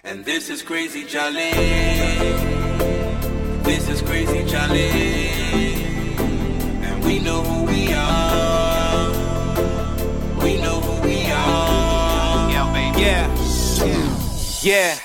And this is crazy, Charlie. This is crazy, Charlie. And we know who we are. We know who we are. Yeah, baby. Yeah.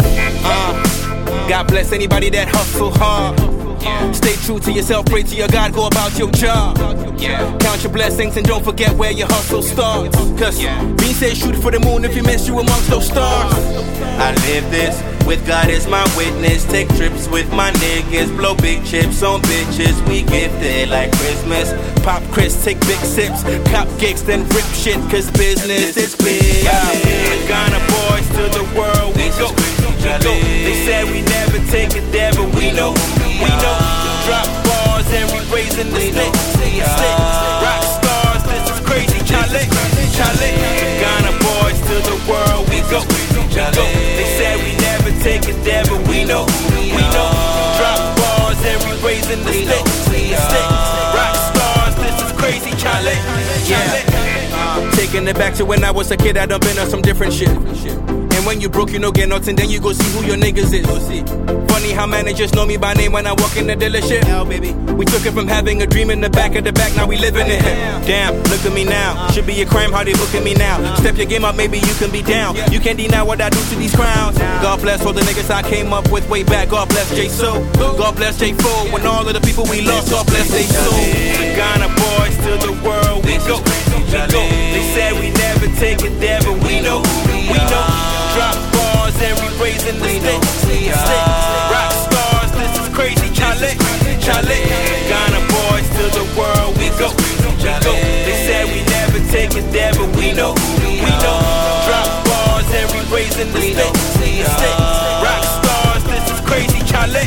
God bless anybody that hustle hard. Yeah. Stay true to yourself, pray to your God, go about your job. Yeah. Count your blessings and don't forget where your hustle starts. Cause B said shoot for the moon if you miss you amongst those stars. I live this with God as my witness. Take trips with my niggas, blow big chips on bitches. We gifted like Christmas. Pop Chris, take big sips, cop gigs, then rip shit, cause business is big. Ghana boys to the world we go. They said we never take it there, but we know. Drop bars and we raising the stakes. Rock stars, this is crazy, Charlie. Ghana boys to the world we go. They said we never take it there, but we know. Drop bars and we raising the stakes. Rock stars, this is crazy, Charlie. Taking it back to when I was a kid, I done been on some different shit. And when you broke, you no get nothing, then you go see who your niggas is. Funny how managers know me by name when I walk in the dealership. Hell, baby. We took it from having a dream in the back of the back, now we living it. Damn, look at me now. Should be a crime how they look at me now. Step your game up, maybe you can be down. You can't deny what I do to these crowns. God bless all the niggas I came up with way back. God bless J-So. God bless J-Fo. And all of the people we lost, God bless they soul. The Ghana boys to the world we go. They said we never take it there, but we know. Drop bars and we raising the stakes. Rock stars, this is crazy, Charlie. Ghana boys to the world we go. They said we never take it there, but we know. Drop bars and we raising the stakes. Rock stars, this is crazy, Charlie.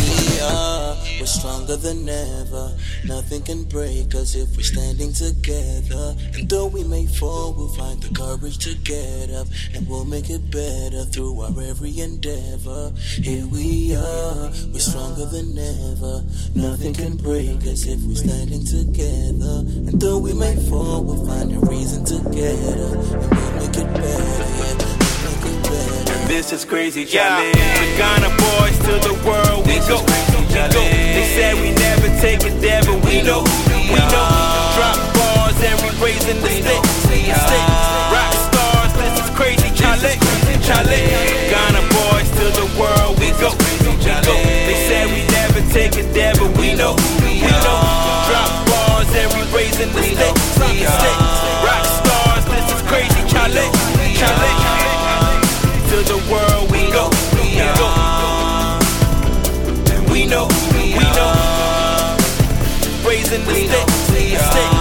We're stronger than ever. Nothing can break us if we're standing together. And though we may fall, we'll find the courage to get up. And we'll make it better through our every endeavor. Here we are, we're stronger than ever. Nothing can break us if we're standing together. And though we may fall, we'll find a reason to get up. And we'll make it better, we'll make it better. And this is crazy, Charlie. The Ghana boys to the world we go. They said we never take it there, but we know. Drop bars and we raising the stakes. Rock stars, this is crazy, Charlie. Ghana boys to the world we go. They said we never take it there, but we know. Drop bars and we raising the stakes. Rock stars, this is crazy, Charlie. To the world we go. And we know. Raising the stakes.